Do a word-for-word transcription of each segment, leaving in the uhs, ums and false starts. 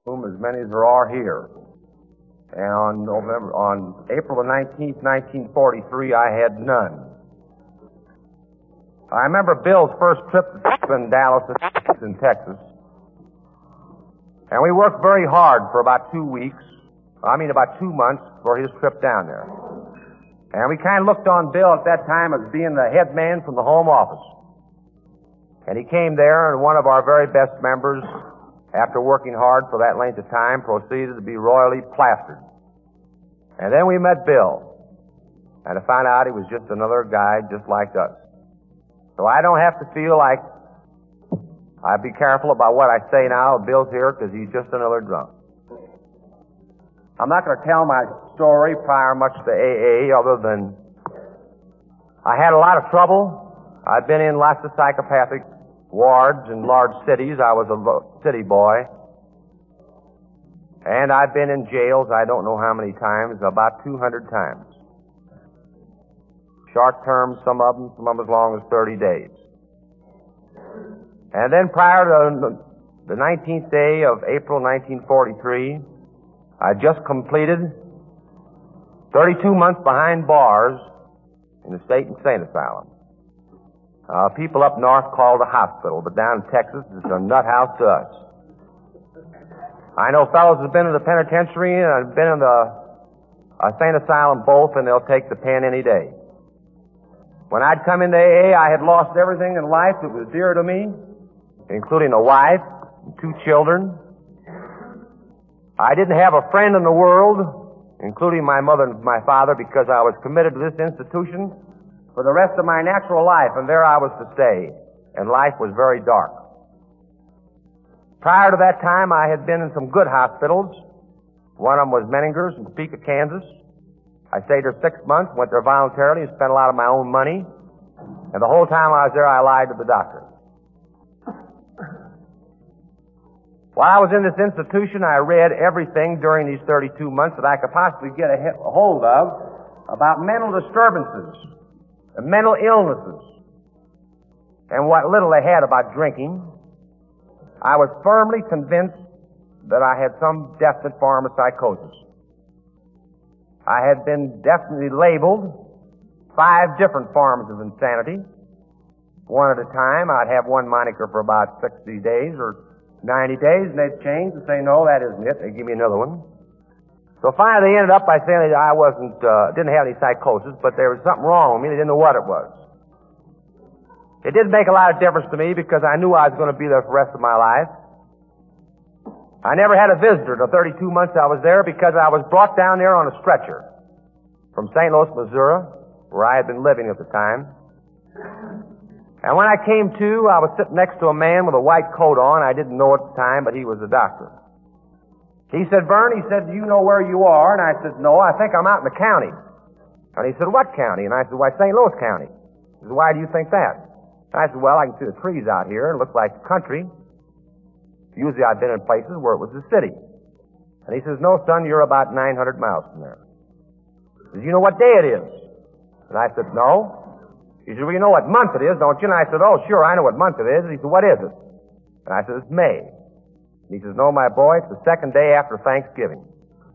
whom as many as there are here. And on November, on April the nineteenth, nineteen forty-three, I had none. I remember Bill's first trip to Dallas in Texas. And we worked very hard for about two weeks, I mean about two months for his trip down there. And we kind of looked on Bill at that time as being the head man from the home office. And he came there, and one of our very best members, after working hard for that length of time, proceeded to be royally plastered. And then we met Bill, and to find out he was just another guy just like us. So I don't have to feel like I'd be careful about what I say now. Bill's here because he's just another drunk. I'm not going to tell my story prior much to A A other than I had a lot of trouble. I've been in lots of psychopathic wards in large cities. I was a city boy. And I've been in jails, I don't know how many times, about two hundred times. Short term, some of them, some of them as long as thirty days. And then prior to the nineteenth day of April nineteen forty-three, I just completed thirty-two months behind bars in the state insane asylum. Uh, people up north call it a hospital, but down in Texas, it's a nut house to us. I know fellows who've been in the penitentiary and have been in the insane asylum both, and they'll take the pen any day. When I'd come into A A, I had lost everything in life that was dear to me, including a wife and two children. I didn't have a friend in the world, including my mother and my father, because I was committed to this institution for the rest of my natural life, and there I was to stay, and life was very dark. Prior to that time, I had been in some good hospitals. One of them was Menninger's in Topeka, Kansas. I stayed there six months, went there voluntarily, and spent a lot of my own money. And the whole time I was there, I lied to the doctor. While I was in this institution, I read everything during these thirty-two months that I could possibly get a hold of about mental disturbances, and mental illnesses, and what little they had about drinking. I was firmly convinced that I had some definite form of psychosis. I had been definitely labeled five different forms of insanity. One at a time. I'd have one moniker for about sixty days or ninety days, and they'd change and say, no, that isn't it. They'd give me another one. So finally they ended up by saying that I wasn't, uh, didn't have any psychosis, but there was something wrong with me. They didn't know what it was. It didn't make a lot of difference to me because I knew I was going to be there for the rest of my life. I never had a visitor the thirty-two months I was there because I was brought down there on a stretcher from Saint Louis, Missouri, where I had been living at the time. And when I came to, I was sitting next to a man with a white coat on. I didn't know at the time, but he was a doctor. He said, Vern, he said, do you know where you are? And I said, no, I think I'm out in the county. And he said, what county? And I said, why, Saint Louis County. He said, why do you think that? I said, well, I can see the trees out here. It looks like country. Usually I've been in places where it was the city. And he says, no, son, you're about nine hundred miles from there. He says, you know what day it is? And I said, no. He said, well, you know what month it is, don't you? And I said, oh, sure, I know what month it is. And he said, what is it? And I said, it's May. And he says, no, my boy, it's the second day after Thanksgiving.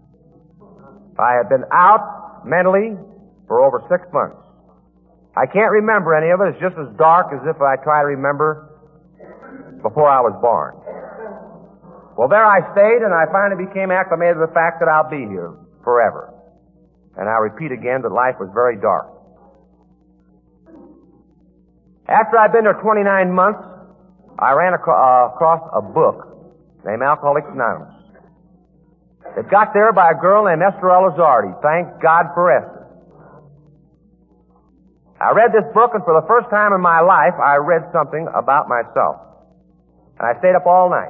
I had been out mentally for over six months. I can't remember any of it. It's just as dark as if I try to remember before I was born. Well, there I stayed, and I finally became acclimated to the fact that I'll be here forever. And I repeat again that life was very dark. After I'd been there twenty-nine months, I ran ac- uh, across a book named Alcoholics Anonymous. It got there by a girl named Esther Elizardi. Thank God for Esther. I read this book, and for the first time in my life, I read something about myself. And I stayed up all night.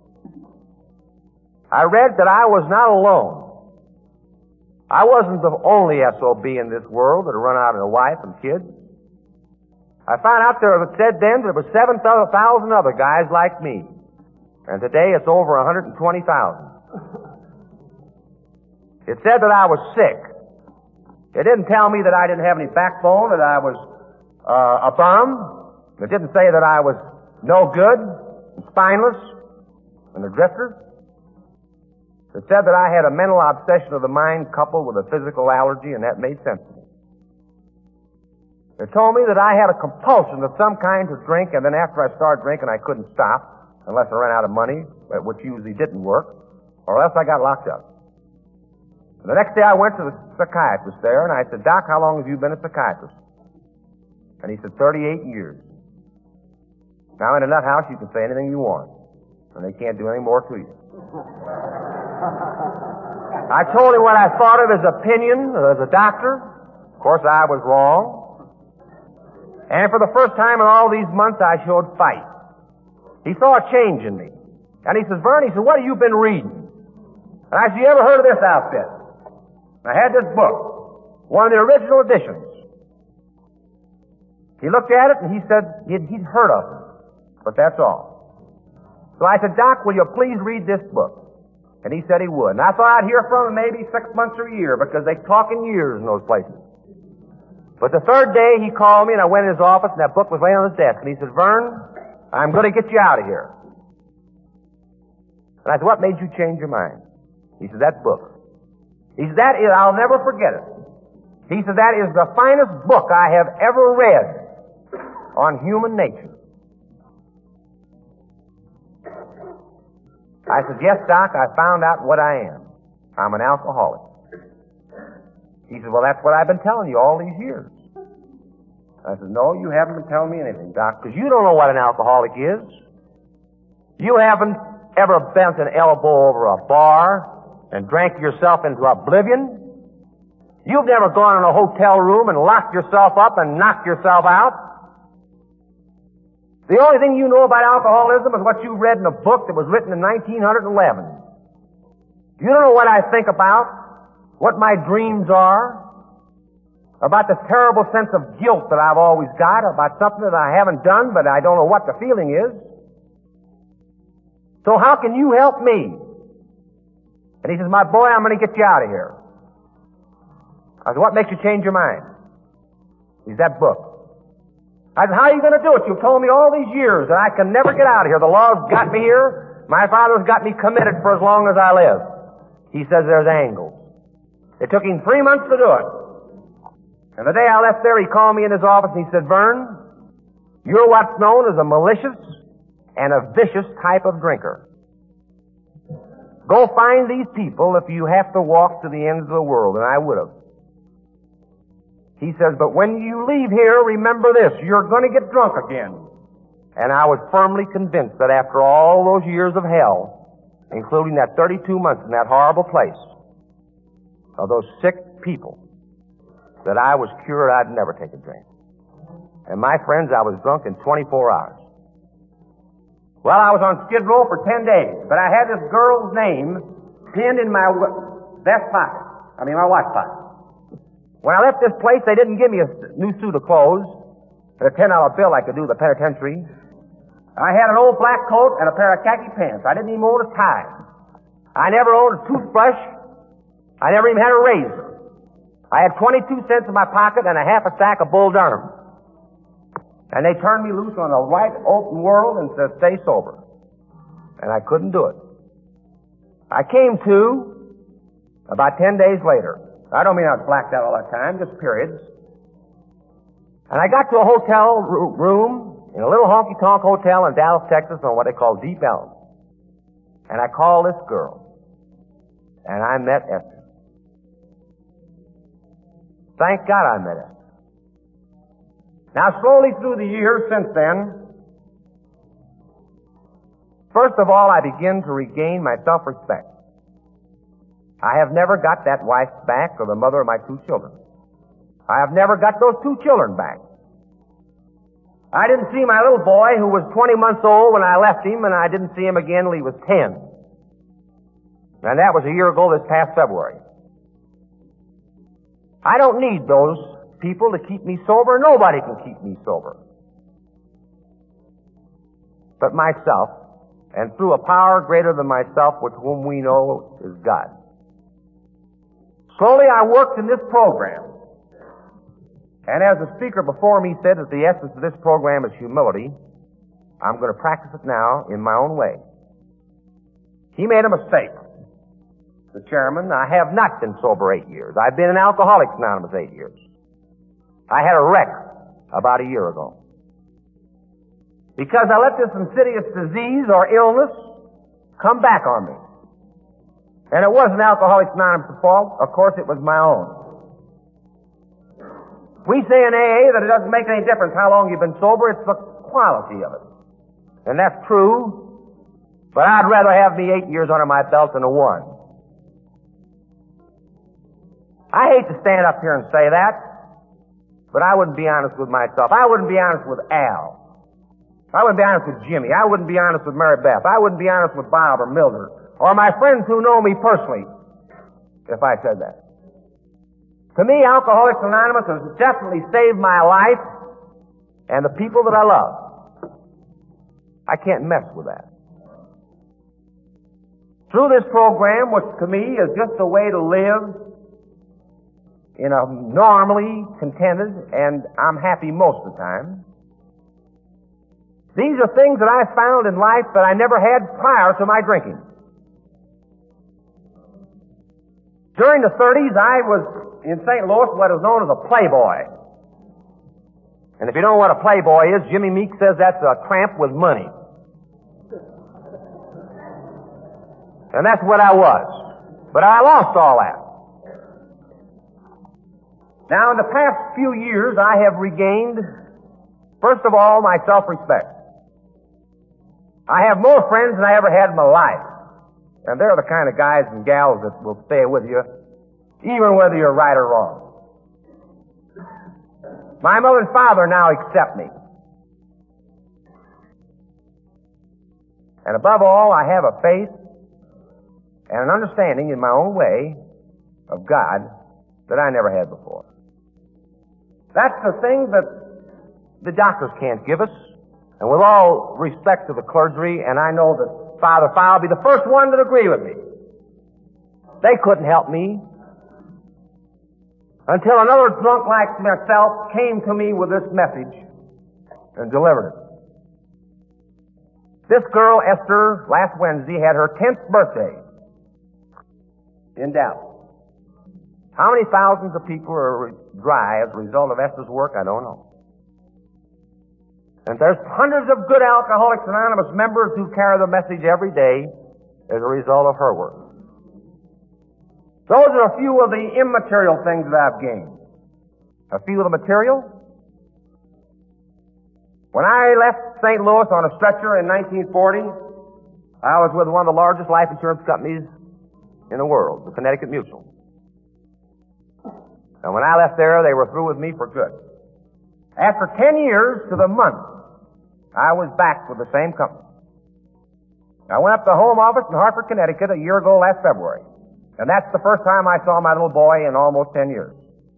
I read that I was not alone. I wasn't the only S O B in this world that had run out of a wife and kids. I found out there, it said then, there were seven thousand other guys like me. And today it's over one hundred twenty thousand. It said that I was sick. It didn't tell me that I didn't have any backbone, that I was uh, a bum. It didn't say that I was no good, and spineless, and a drifter. that said that I had a mental obsession of the mind coupled with a physical allergy, and that made sense to me. They told me that I had a compulsion of some kind to drink, and then after I started drinking, I couldn't stop unless I ran out of money, which usually didn't work, or else I got locked up. The next day I went to the psychiatrist there, and I said, Doc, how long have you been a psychiatrist? And he said, thirty-eight years. Now, in a nut house, you can say anything you want, and they can't do any more to you. I told him what I thought of his opinion as a doctor. Of course, I was wrong. And for the first time in all these months, I showed fight. He saw a change in me. And he says, Vern, he said, what have you been reading? And I said, you ever heard of this outfit? I had this book, one of the original editions. He looked at it and he said he'd, he'd heard of it, but that's all. So I said, Doc, will you please read this book? And he said he would. And I thought I'd hear from him maybe six months or a year, because they talk in years in those places. But the third day he called me and I went in his office and that book was laying on his desk. And he said, Vern, I'm going to get you out of here. And I said, what made you change your mind? He said, that book. He said, that is, I'll never forget it. He said, that is the finest book I have ever read on human nature. I said, yes, Doc, I found out what I am. I'm an alcoholic. He said, well, that's what I've been telling you all these years. I said, no, you haven't been telling me anything, Doc, because you don't know what an alcoholic is. You haven't ever bent an elbow over a bar and drank yourself into oblivion. You've never gone in a hotel room and locked yourself up and knocked yourself out. The only thing you know about alcoholism is what you read in a book that was written in nineteen eleven. You don't know what I think about, what my dreams are, about the terrible sense of guilt that I've always got, about something that I haven't done, but I don't know what the feeling is. So how can you help me? And he says, my boy, I'm going to get you out of here. I said, what makes you change your mind? He's that book. I said, how are you going to do it? You've told me all these years that I can never get out of here. The law's got me here. My father's got me committed for as long as I live. He says there's angles. It took him three months to do it. And the day I left there, he called me in his office and he said, Vern, you're what's known as a malicious and a vicious type of drinker. Go find these people if you have to walk to the ends of the world, and I would have. He says, but when you leave here, remember this, you're going to get drunk again. And I was firmly convinced that after all those years of hell, including that thirty-two months in that horrible place, of those sick people, that I was cured I'd never take a drink. And my friends, I was drunk in twenty-four hours. Well, I was on Skid Row for ten days, but I had this girl's name pinned in my vest pocket. I mean, my watch pocket. When I left this place, they didn't give me a new suit of clothes. For a ten dollar bill I could do the penitentiary. I had an old black coat and a pair of khaki pants. I didn't even own a tie. I never owned a toothbrush. I never even had a razor. I had twenty-two cents in my pocket and a half a sack of Bull Durham. And they turned me loose on a wide open world and said, stay sober. And I couldn't do it. I came to about ten days later. I don't mean I was blacked out all that time, just periods. And I got to a hotel room in a little honky-tonk hotel in Dallas, Texas on what they call Deep Ellum. And I called this girl. And I met Esther. Thank God I met Esther. Now, slowly through the years since then, first of all, I begin to regain my self-respect. I have never got that wife back or the mother of my two children. I have never got those two children back. I didn't see my little boy who was twenty months old when I left him, and I didn't see him again till he was ten. And that was a year ago this past February. I don't need those people to keep me sober. Nobody can keep me sober. But myself, and through a power greater than myself, which whom we know is God. Slowly I worked in this program. And as the speaker before me said that the essence of this program is humility, I'm going to practice it now in my own way. He made a mistake. the chairman, I have not been sober eight years. I've been in Alcoholics Anonymous eight years. I had a wreck about a year ago. Because I let this insidious disease or illness come back on me. And it wasn't Alcoholics Anonymous' fault. Of course, it was my own. We say in A A that it doesn't make any difference how long you've been sober. It's the quality of it. And that's true. But I'd rather have me eight years under my belt than a one. I hate to stand up here and say that, but I wouldn't be honest with myself. I wouldn't be honest with Al. I wouldn't be honest with Jimmy. I wouldn't be honest with Mary Beth. I wouldn't be honest with Bob or Mildred or my friends who know me personally if I said that. To me, Alcoholics Anonymous has definitely saved my life and the people that I love. I can't mess with that. Through this program, which to me is just a way to live in a normally contented, and I'm happy most of the time, these are things that I found in life that I never had prior to my drinking. During the thirties, I was in Saint Louis what is known as a playboy. And if you don't know what a playboy is, Jimmy Meek says that's a tramp with money. And that's what I was. But I lost all that. Now, in the past few years, I have regained, first of all, my self-respect. I have more friends than I ever had in my life. And they're the kind of guys and gals that will stay with you, even whether you're right or wrong. My mother and father now accept me. And above all, I have a faith and an understanding in my own way of God that I never had before. That's the thing that the doctors can't give us. And with all respect to the clergy, and I know that Father Fowle will be the first one to agree with me, they couldn't help me until another drunk like myself came to me with this message and delivered it. This girl, Esther, last Wednesday had her tenth birthday in Dallas. How many thousands of people are dry as a result of Esther's work, I don't know. And there's hundreds of good Alcoholics Anonymous members who carry the message every day as a result of her work. Those are a few of the immaterial things that I've gained. A few of the material. When I left Saint Louis on a stretcher in nineteen forty, I was with one of the largest life insurance companies in the world, the Connecticut Mutual. And when I left there, they were through with me for good. After ten years to the month, I was back with the same company. I went up to the home office in Hartford, Connecticut a year ago last February. And that's the first time I saw my little boy in almost ten years.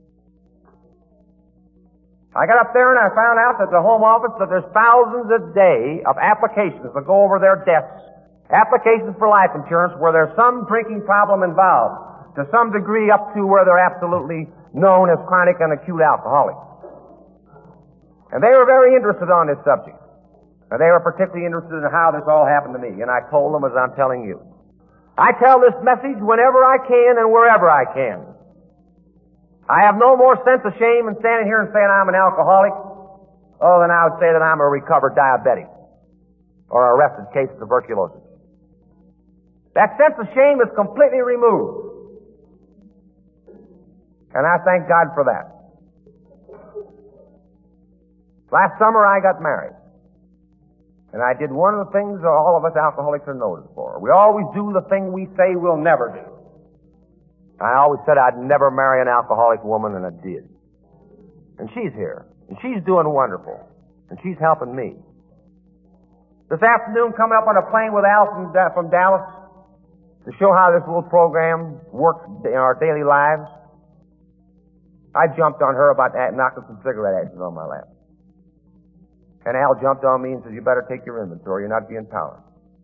I got up there and I found out that the home office that there's thousands a day of applications that go over their desks, applications for life insurance where there's some drinking problem involved, to some degree up to where they're absolutely known as chronic and acute alcoholics. And they were very interested on this subject. And they were particularly interested in how this all happened to me. And I told them as I'm telling you. I tell this message whenever I can and wherever I can. I have no more sense of shame in standing here and saying I'm an alcoholic, other than I would say that I'm a recovered diabetic or an arrested case of tuberculosis. That sense of shame is completely removed. And I thank God for that. Last summer I got married. And I did one of the things that all of us alcoholics are noted for. We always do the thing we say we'll never do. I always said I'd never marry an alcoholic woman, and I did. And she's here. And she's doing wonderful. And she's helping me. This afternoon, coming up on a plane with Al from, from Dallas to show how this little program works in our daily lives, I jumped on her about that, knocking some cigarette ashes on my lap. And Al jumped on me and said, you better take your inventory. You're not being tolerant.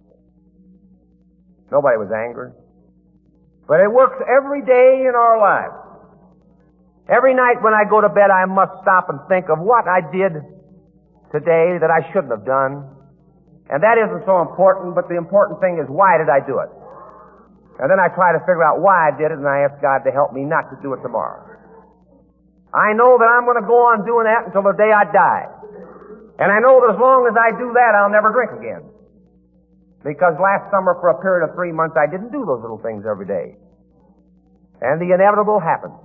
Nobody was angry. But it works every day in our lives. Every night when I go to bed, I must stop and think of what I did today that I shouldn't have done. And that isn't so important, but the important thing is, why did I do it? And then I try to figure out why I did it, and I ask God to help me not to do it tomorrow. I know that I'm going to go on doing that until the day I die. And I know that as long as I do that, I'll never drink again. Because last summer, for a period of three months, I didn't do those little things every day. And the inevitable happened.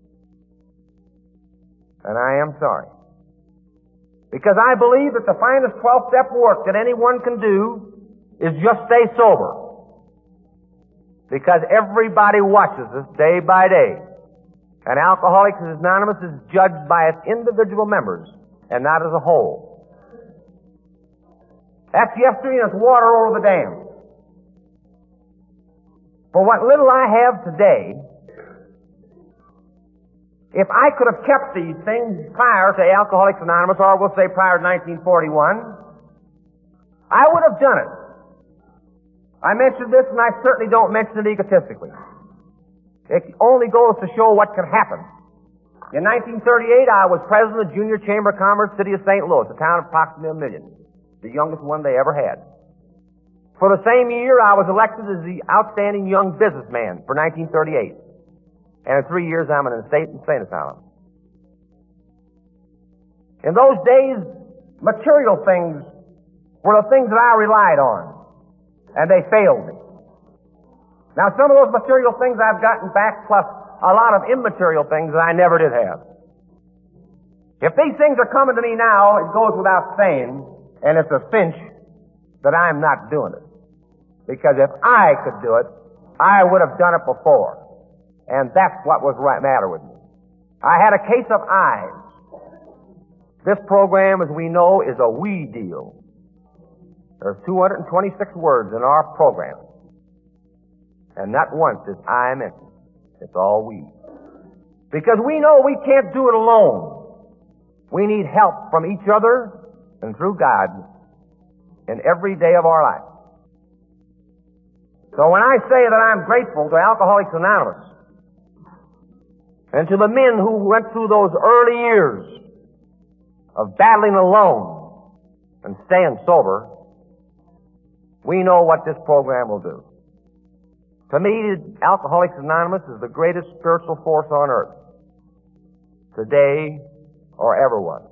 And I am sorry. Because I believe that the finest twelve-step work that anyone can do is just stay sober. Because everybody watches us day by day. And Alcoholics Anonymous is judged by its individual members and not as a whole. That's yesterday and it's water over the dam. For what little I have today, if I could have kept these things prior to Alcoholics Anonymous, or we'll say prior to nineteen forty-one, I would have done it. I mentioned this, and I certainly don't mention it egotistically. It only goes to show what can happen. In nineteen thirty-eight, I was president of the Junior Chamber of Commerce, City of Saint Louis, a town of approximately a million, the youngest one they ever had. For the same year, I was elected as the outstanding young businessman for nineteen thirty-eight. And in three years, I'm in an estate insane asylum. In those days, material things were the things that I relied on. And they failed me. Now, some of those material things I've gotten back, plus a lot of immaterial things that I never did have. If these things are coming to me now, it goes without saying, and it's a cinch that I'm not doing it. Because if I could do it, I would have done it before. And that's what was the matter with me. I had a case of eyes. This program, as we know, is a we deal. There's two hundred twenty-six words in our program. And not once is I mentioned. It's all we. Because we know we can't do it alone. We need help from each other and through God in every day of our life. So when I say that I'm grateful to Alcoholics Anonymous and to the men who went through those early years of battling alone and staying sober, we know what this program will do. To me, Alcoholics Anonymous is the greatest spiritual force on earth, today or ever was.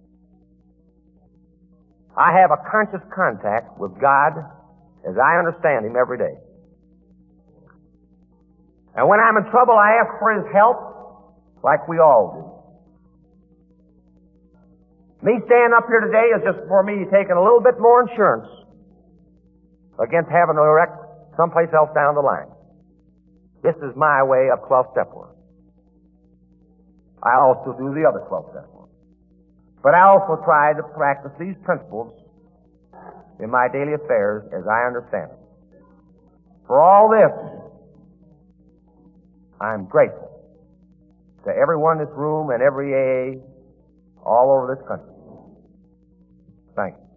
I have a conscious contact with God as I understand Him every day. And when I'm in trouble, I ask for His help like we all do. Me standing up here today is just for me taking a little bit more insurance against having to erect someplace else down the line. This is my way of twelve-step work. I also do the other twelve-step work. But I also try to practice these principles in my daily affairs as I understand them. For all this, I'm grateful to everyone in this room and every A A all over this country. Thank you.